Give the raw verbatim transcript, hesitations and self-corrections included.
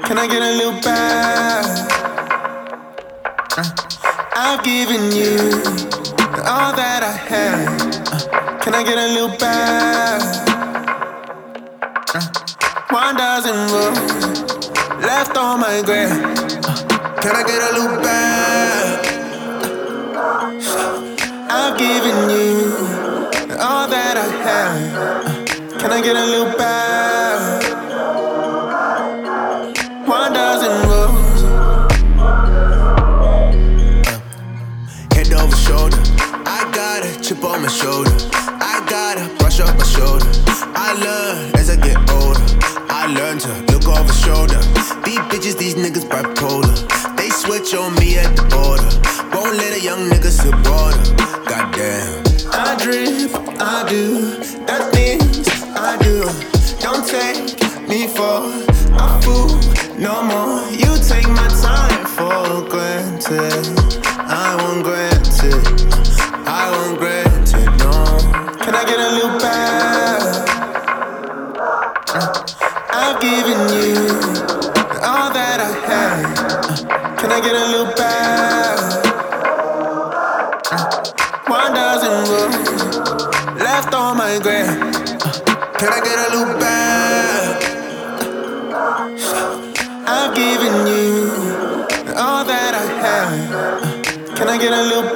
Can I get a little back? Uh, I've given you all that I had. Uh, can I get a little back? Uh, one dozen roses left on my grave. Uh, can I get a little back? Uh, I've given you all that I had. Uh, can I get a little back? One dozen roses. Uh, head over shoulder. I got a chip on my shoulder. I gotta brush up my shoulder. I learn as I get older. I learn to look over shoulder. These bitches, these niggas bipolar. They switch on me at the border. Won't let a young nigga sip water. Goddamn. I drip, I do the things I do. Don't take me for a fool no more. You take my time for granted. I won't grant it. I won't grant it, no. Can I get a little back? Uh, I've given you all that I had. Uh, can I get a little back? Uh, one dozen roses left on my grave. Uh, can I get a little back? I've given you all that I had. Uh, can I get a little